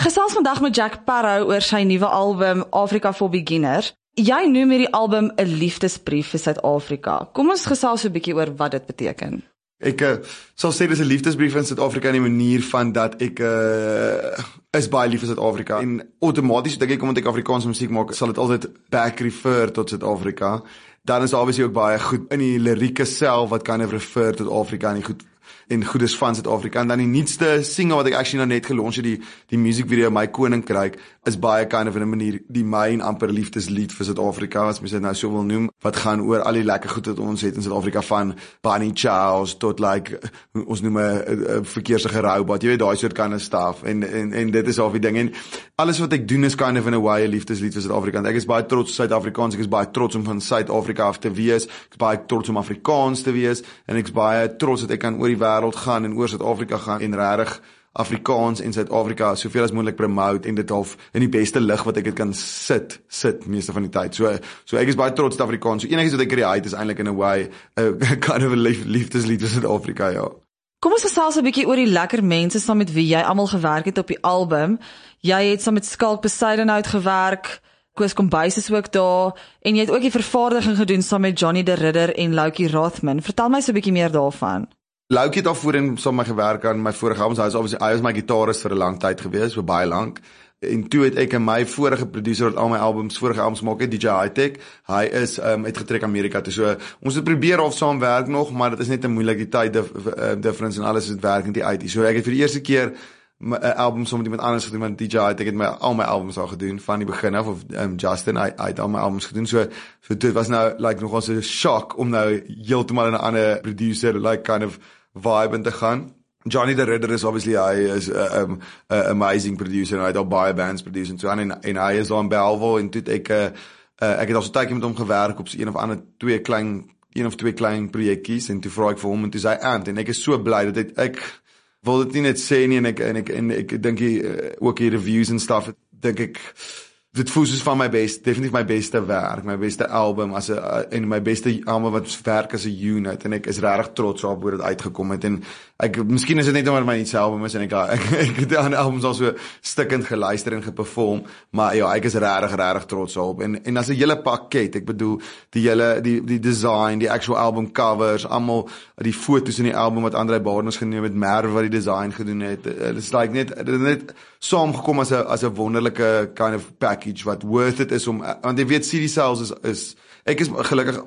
gesels vandag met Jack Parow oor sy nuwe album Africa for Beginners. Jy noem hierdie album 'n liefdesbrief vir Suid-Afrika. Kom ons gesels so 'n bietjie oor wat dit beteken. Ek sal sê dis 'n liefdesbrief in Suid-Afrika in die manier van dat ek is baie lief vir Suid-Afrika en outomaties dink ek omdat ek Afrikaanse musiek maak, sal dit altyd back refer tot Suid-Afrika. Dan is obviously ook baie goed in die lirieke self wat kind of refer tot Afrika en goedes van Suid-Afrika. En dan die nuutste single wat ek actually nou net gelons het, die musiekvideo My Koninkryk, is baie kind of in 'n manier die myn amper liefdeslied vir Suid-Afrika, as mens dit nou so wil noem, wat gaan oor al die lekker goed wat ons het in Suid-Afrika, van Bunny Chows tot like ons noem 'n verkeersige robot, jy weet daai soort kind of stuff en dit is al die ding en alles wat ek doen is kind of in a way 'n liefdeslied vir Suid-Afrika. Ek is baie trots op Suid-Afrikaans, ek is baie trots om van Suid-Afrika af te wees, ek is baie trots om Afrikaans te wees en ek is baie trots dat ek kan oor die wêreld gaan en oor Suid-Afrika gaan en regtig Afrikaans en Suid-Afrika soveel as moontlik promote en dit half in die beste lig wat ek dit kan sit meeste van die tyd. So ek is baie trots op Afrikaans. So enigiets wat ek create is eintlik in a way kind of 'n liefdeslied vir Suid-Afrika, ja. Kom ons gesels 'n bietjie oor die lekker mense saam met wie jy almal gewerk het op die album. Jy het saam met Skalk Besuidenhout gewerk, Koos Kombuis is ook daar en jy het ook die vervaardiging gedoen saam met Johnny de Ridder en Loukie Rothman. Vertel my so 'n bietjie meer daarvan. Loukie het al voorheen saam met my gewerk aan my vorige albums. Hy was my gitarist vir 'n lang tyd gewees, vir baie lank. En toe het ek en my vorige producer wat al my vorige albums maak het, DJ Hightech, hy is uitgetrek Amerika toe. So ons het probeer of saam werk nog, maar dit is net 'n moeilike tyd difference en alles het werk nie uit. So ek het vir die eerste keer 'n album saam met iemand anders gedoen, want DJ Hightech het al my albums al gedoen van die begin af, of Justin, hy het al my albums gedoen. So dit was nou like nogal so 'n shock om nou heeltemal in 'n ander producer like kind of vibe in te gaan. Johnny de Ridder is obviously, hy is 'n amazing producer en hy het al baie bands produce en so aan en hy is daar in Bellville en toe ek het al so tydjie met hom gewerk op so een of twee klein projekkies en toe vra ek vir hom en toe sê hy en ek is so bly dat ek wil dit nie net sê nie en ek dink ook die reviews en stuff, dink ek dit voel soos van definitief my beste werk, my beste album en my beste album wat werk as 'n unit en ek is regtig trots op hoe dit uitgekom het en miskien is dit net omdat my nuutste album is en ek het die ander albums al so stikkend geluister en geperform, maar ja, ek is regtig trots op en as 'n hele pakket, ek bedoel die design, die actual album covers, almal die foto's in die album wat Andrei Barnes geneem het, Merv wat die design gedoen het, dit is like net saamgekom as 'n wonderlike kind of package wat worth it is want jy weet CD sales ek is gelukkig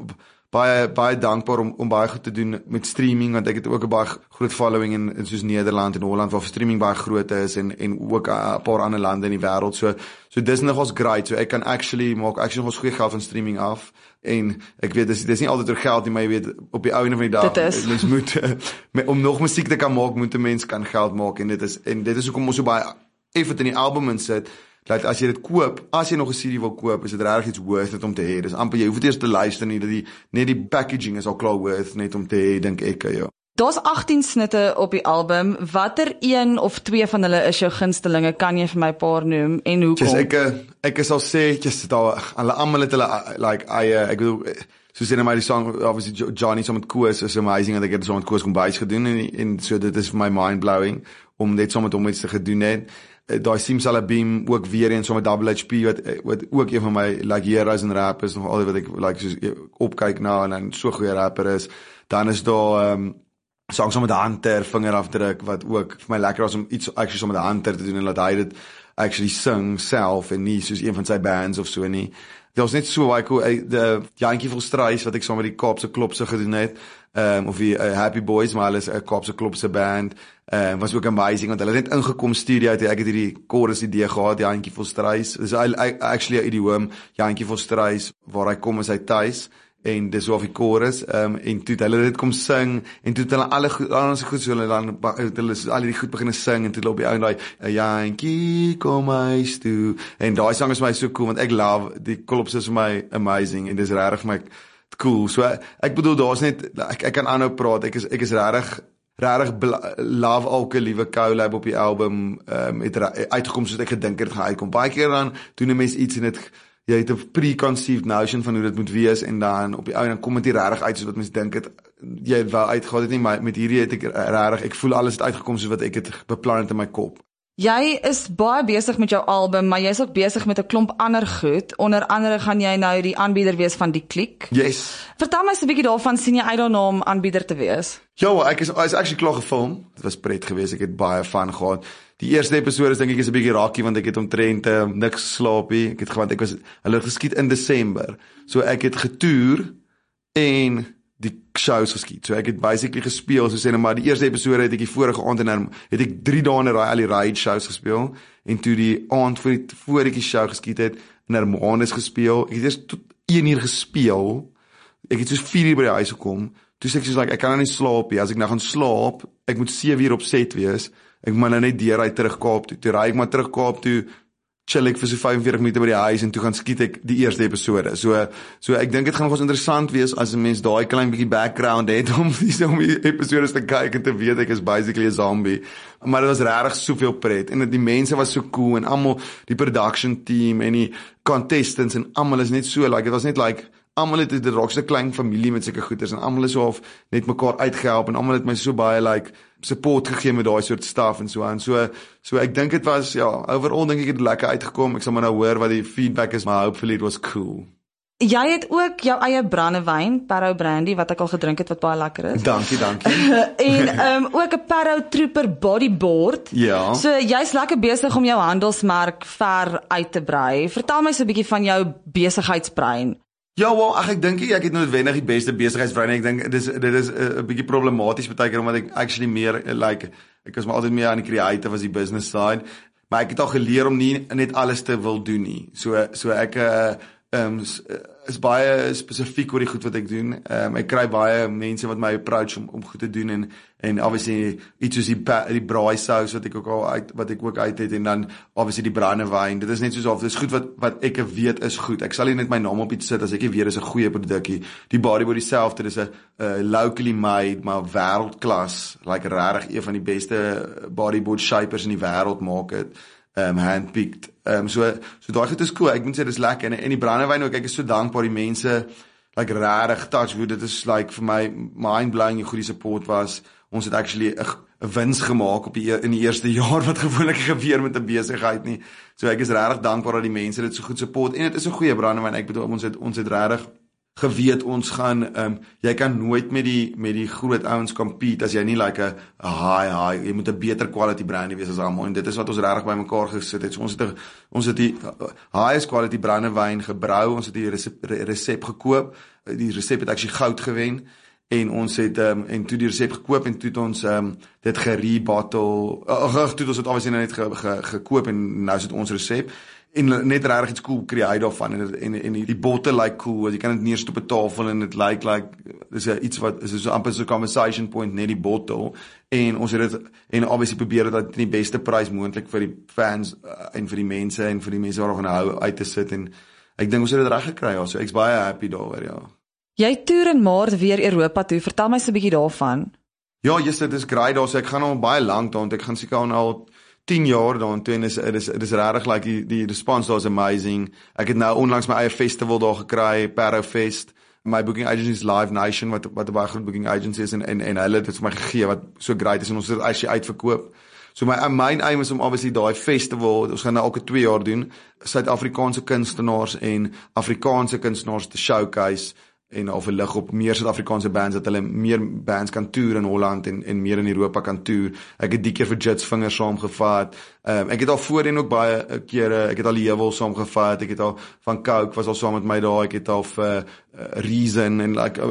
baie dankbaar om baie goed te doen met streaming, want ek het ook 'n baie groot following in soos Nederland en Holland waar streaming baie groot is en ook 'n paar ander lande in die wêreld, so dis nogals great, so ek kan actually maak nogals goeie geld van streaming af en ek weet dis nie altyd oor geld nie, maar jy weet op die einde van die dag mens moet om nog musiek te kan maak, moet 'n mens kan geld maak en dit is hoekom ons so baie effort in die album insit. Dat as jy dit koop, as jy nog 'n CD wil koop, is dit regtig iets worth it om te hê. Dis amper jy hoef dit eers te luister nie, dat net die packaging is al klaar worth net om te hê, dink ek, ja. Daar's 18 snitte op die album. Watter een of twee van hulle is jou gunstelinge? Kan jy vir my 'n paar noem en hoekom? Ek sal sê, hulle almal het hulle like ek bedoel soos in my song, obviously Johnny saam met Koos is amazing, en ek het saam met Koos Kombuis gedoen en so dit is vir my mind blowing om net saam met hom iets te gedoen het. Daai Simsalabim ook weer eens saam met Double HP wat ook een van my like heroes en rappers nog altyd wat ek like soos opkyk na en so goeie rapper is. Dan is daar songs saam met Hunter, Vingerafdruk, wat ook vir my lekker was om iets actually saam met Hunter te doen en laat hy dit actually sing self en nie soos een van sy bands of so nie. Dit was net so baie cool. Die Jantjie Volstruis wat ek saam met die Kaapse Klopse gedoen het, of die Happy Boys, maar hulle is 'n Kaapse Klopse band, was ook amazing, want hulle het net ingekom studio uit, ek het hierdie chorus idee gehad, die Jantjie Volstruis, dis actually 'n idioom, Jantjie Volstruis, waar hy kom is hy tuis, en dis of die chorus, en toe hulle dit kom sing, en toe hulle alles goed, so hulle al die goed begin sing, en toe hulle op die ou daai, Jantjie kom huis toe, en daai sang is my so cool, want ek love, die Klopse is vir my amazing, en dis regtig vir my cool, so ek bedoel, daar's net, ek kan aanhou praat, ek is regtig love elke liewe collab op die album, het uitgekom soos ek gedink het gaan uitkom, baie keer dan doen 'n mens iets en jy het 'n preconceived notion van hoe dit moet wees en dan op die ou dan kom dit nie regtig uit soos wat mens dink het jy het wel uitgegaan het nie, maar met hierdie het ek regtig, ek voel alles het uitgekom soos wat ek het beplan het in my kop. Jy is baie besig met jou album, maar jy's ook besig met 'n klomp ander goed. Onder andere gaan jy nou die aanbieder wees van Die Klik. Yes. Vertel my so 'n bietjie daarvan, sien jy uit daarna om aanbieder te wees? Ja, ek is actually klaar gefilm. Dit was pret geweest. Ek het baie van gehad. Die eerste episode is dink ek is 'n bietjie raakie want ek het omtrent niks geslaap nie. Ek het gewant hulle het geskiet in Desember. So ek het getoer en die shows geskiet. So ek het basically gespeel, so sê net maar die eerste episode het ek die vorige aand en het ek 3 dae in 'n ry al die ride shows gespeel en toe die aand voor ek die show geskiet het in Hermanus gespeel. Ek het eers tot 1 uur gespeel. Ek het soos 4 uur by die huis gekom. Toe sê ek soos like ek kan nou nie slaap nie. As ek nou gaan slaap, ek moet 7 uur op set wees. Ek moet nou net deur hy terug Kaap toe. Toe ry ek maar terug Kaap toe. Chill ek vir so 45 minute by die huis en toe gaan skiet ek die eerste episode. So ek dink dit gaan nogals interessant wees as 'n mens daai klein bietjie background het om die episodes te kyk en te weet ek is basically 'n zombie. Maar dit was regtig soveel pret en die mense was so cool en almal die production team en die contestants en almal is net so like dit was net like almal het 'n rockse klein familie met sulke goeders en almal is so half net mekaar uitgehelp en almal het my so baie like support gegee met daai soort stuff en so aan. So ek dink dit was overall dink ek het lekker uitgekom. Ek sal maar nou hoor wat die feedback is, maar hopefully it was cool. Jy het ook jou eie brandewyn, Parow Brandy, wat ek al gedrink het wat baie lekker is. Dankie. En ook 'n Parow Trooper bodyboard. Ja. So jy's lekker besig om jou handelsmerk ver uit te brei. Vertel my so 'n bietjie van jou besigheidsbrein. Ja, wel, ek dink ek het noodwendig die beste besigheidsbrein. Ek dink dit is 'n bietjie problematies baie keer omdat ek actually meer like ek was maar altyd meer aan die creative as die business side, maar ek het al geleer om nie net alles te wil doen nie. So ek is baie spesifiek oor die goed wat ek doen. Ek kry baie mense wat my approach om goed te doen en obviously iets soos die braai sous wat ek ook uit het en dan obviously die brandewyn. Dit is net soos of dis goed wat ek weet is goed. Ek sal nie net my naam op iets sit as ek nie weet is 'n goeie produkkie. Die bodyboard dieselfde, dis 'n locally made maar wêreldklas, like regtig een van die beste bodyboard shapers in die wêreld maak dit. Handpicked. So daai goed is cool. Ek moet sê dis lekker en die brandewyn ook. Ek is so dankbaar die mense like regtig touch wood. Dit is like vir my mind blowing hoe goed die support was. Ons het actually 'n wins gemaak in die eerste jaar wat gewoonlik gebeur met 'n besigheid nie. So ek is regtig dankbaar dat die mense dit so goed support en dit is 'n goeie brandewyn. Ek bedoel ons het regtig geweet ons gaan jy kan nooit met die groot ouens compete as jy nie like 'n high jy moet 'n beter quality brandy wees as almal en dit is wat ons regtig bymekaar gesit het. So ons het die highest quality brandewyn gebrou, ons het die resep gekoop. Die resep het actually goud gewen en ons het en toe die resep gekoop en toe het ons dit gerebottle toe het ons dit obviously net gekoop en nou is dit ons resep. En net regtig iets cool kry uit daarvan en die botte like cool, jy kan dit neersit op 'n tafel en dit like dis iets wat is so amper so 'n conversation point net die bottle en ons het dit en obviously probeer dit dat die beste prys moontlik vir die fans en vir die mense wat gaan hou uit te sit en ek dink ons het dit reg gekry ja, so ek's baie happy daaroor ja. Jy toer in Maart weer Europa toe, vertel my so 'n bietjie daarvan. Ja, dit is great daar, so ek gaan al baie lank daar, ek gaan seker al 10 jaar daartoe en dit is regtig like die response daar is amazing. Ek het nou onlangs my eie festival daar gekry, Parow Fest. My booking agency is Live Nation wat 'n baie groot booking agency is en hulle het dit vir my gegee wat so great is en ons het dit actually uitverkoop. So my main aim is om obviously daai festival, ons gaan nou elke 2 jaar doen, Suid-Afrikaanse kunstenaars en Afrikaanse kunstenaars te showcase en of 'n lig op meer Suid-Afrikaanse bands dat hulle meer bands kan toer in Holland en meer in Europa kan toer. Ek het die keer vir Jits Vingers saamgevat. Ek het al voorheen ook baie kere, ek het al die Heuwel saamgevat. Ek het al van Coke was al saam met my daar. Ek het al vir Reason en like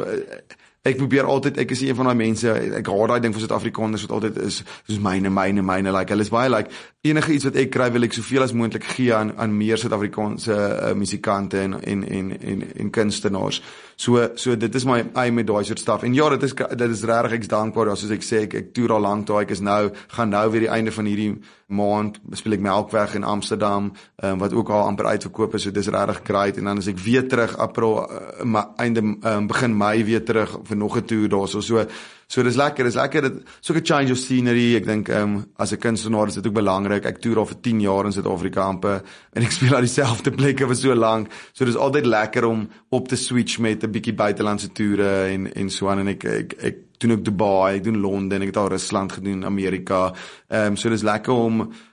ek probeer altyd, ek is een van daai mense, ek haat daai ding vir Suid-Afrikaners wat altyd is soos myne, like hulle is baie like enige iets wat ek kry wil ek soveel as moontlik gee aan meer Suid-Afrikaanse musikante en kunstenaars. So dit is my aim met daai soort stuff. En ja, dit is regtig ek's dankbaar soos ek sê, ek toer al lank daar. Ek is gaan nou weer die einde van hierdie maand speel ek Melkweg in Amsterdam, wat ook al amper uitverkoop is. So dis regtig great en dan is ek weer terug April begin Mei weer terug vir nog 'n toer daar. So dis lekker, dit so 'n change of scenery. Ek dink as 'n kunstenaar is dit ook belangrik. Ek toer al vir 10 jaar in Suid-Afrika amper en ek speel al dieselfde plekke vir so lank. So dis altyd lekker om op te switch met 'n bietjie buitelandse toere en so aan en ek doen ook Dubai, ek doen Londen, ek het al Rusland gedoen, Amerika. So dis lekker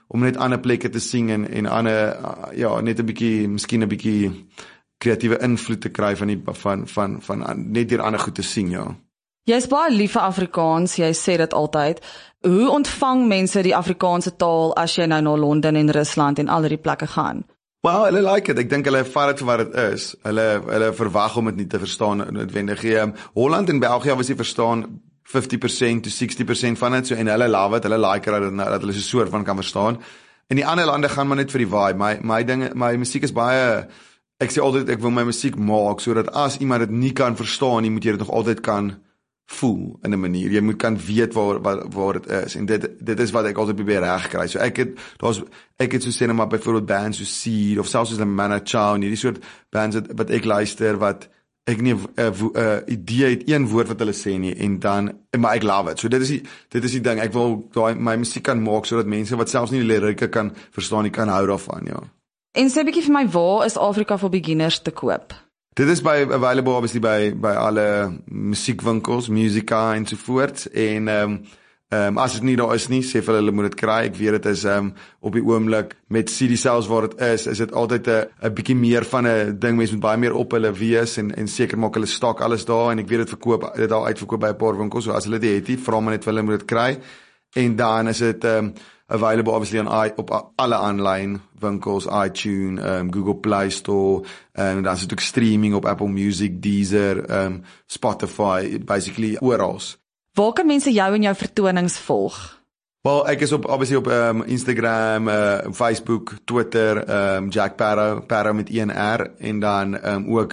om net ander plekke te sien en ander ja, net 'n bietjie, miskien 'n bietjie kreatiewe invloed te kry van net deur ander goed te sien, ja. Jy's baie lief vir Afrikaans, jy sê dit altyd. Hoe ontvang mense die Afrikaanse taal as jy nou na Londen en Rusland en al hierdie plekke gaan? Well, hulle like it. Ek dink hulle vat dit vir wat dit is. Hulle verwag om dit nie te verstaan noodwendig. Holland en België was nie verstaan 50% to 60% van dit, so en hulle love it, hulle like dat hulle so soort van kan verstaan. In die ander lande gaan maar net vir die vibe. My musiek is baie, ek sê altyd ek wil my musiek maak sodat as iemand dit nie kan verstaan nie, moet jy dit nog altyd kan voel in 'n manier. Jy moet kan weet waar dit is en dit is wat ek altyd probeer regkry. So ek het so sê net maar byvoorbeeld bands so Seed of selfs soos Manna Chao en hierdie soort bands wat ek luister wat ek nie 'n idee het een woord wat hulle sê nie en dan maar ek love it. So dit is die ding. Ek wil my musiek kan maak sodat mense wat selfs nie die lirieke kan verstaan nie kan hou daarvan, ja. En sê 'n bietjie vir my, waar is Afrika vir beginners te koop? Dit is available obviously by alle musiekwinkels, Musica en so voort en as dit nie daar is nie, sê vir hulle moet dit kry. Ek weet dit is op die oomblik met CD sales waar dit is dit altyd 'n bietjie meer van 'n ding, mense moet baie meer op hulle wees en seker maak hulle stok alles daar en ek weet dit al uitverkoop by 'n paar winkels, so as hulle dit het, vra maar net vir hulle moet dit kry. En dan is dit available obviously op alle online winkels, iTunes, Google Play Store, en dan is dit ook streaming op Apple Music, Deezer, Spotify, basically oral. Waar kan mense jou en jou vertonings volg? Wel, ek is obviously op Instagram, Facebook, Twitter, Jack Parow met 1R en dan ook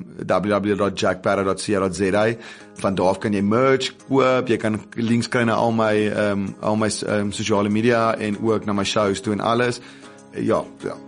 www.jackparow.co.za. Van daar af kan jy merch koop, jy kan links kry na al my sosiale media en ook na my shows toe en alles. Ja.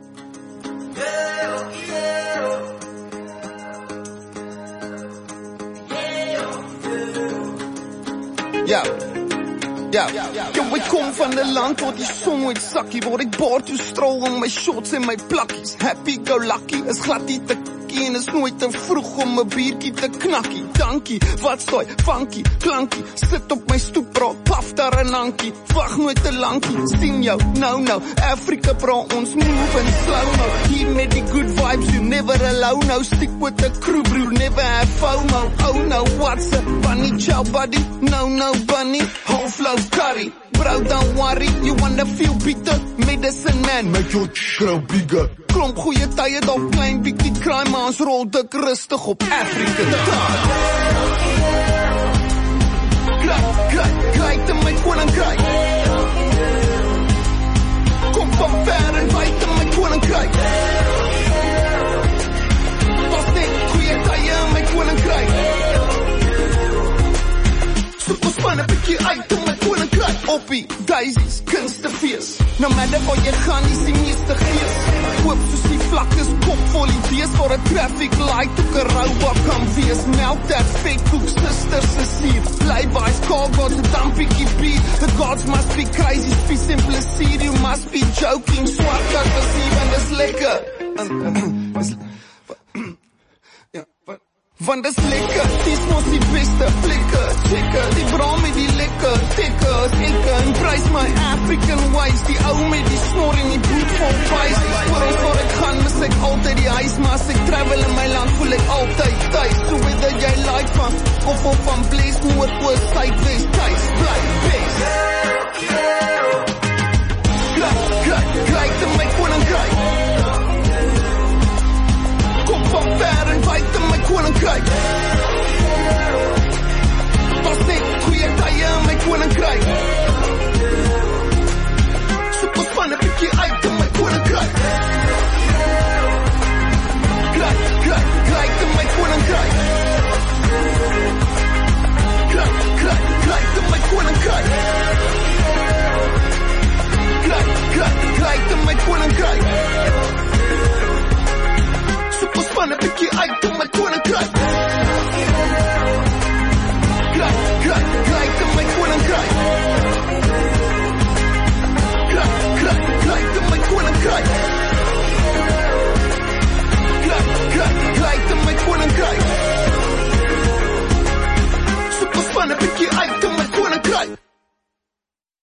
Ja, ek kom van 'n land waar die son nooit sakkie, waar ek bar toe straal om my shorts en my plakkies. Happy go lucky, is glad nie te en is nooit te vroeg om 'n biertjie te knakkie. Dankie, wat stooi, funky, klankie, sit op my stoep, bra, paf daar 'n hankie, wag nooit te lankie, sien jou, nou, Afrika bra, ons move in slow-mo, hier met die good vibes, you never alone, no, stick with the crew, bro, never have FOMO, oh no, what's up, bunny, chow buddy, no, bunny, half loaf curry, bro, don't worry, you wanna feel better, medicine man, make your grow bigger, klomp goeie tye, dalk klein bietjie crime, maar ons rol dik rustig op Afrika taal. Kry te my koninkryk. Kom van ver en wyd te my koninkryk. Was net goeie tye in my koninkryk. Soek ons van 'n bietjie uit te my koninkryk. Oppie, daisies, kunstefees. Nou matter waar jy gaan, is die meeste gees. Koop soos die vlakkes, kop vol idees vir 'n traffic light, ook 'n robot kan wees. Melt that fake cook, sisters is hier. Levi's, car got a dumpie beat. The gods must be crazy, be simple seed. You must be joking, swart as the sea, want dis lekker. Want dis lekker, dis mos die beste plekke. Checker, die bra met die lekker tekke. Ek embrace my African ways, die ou met die snor en die bloed vol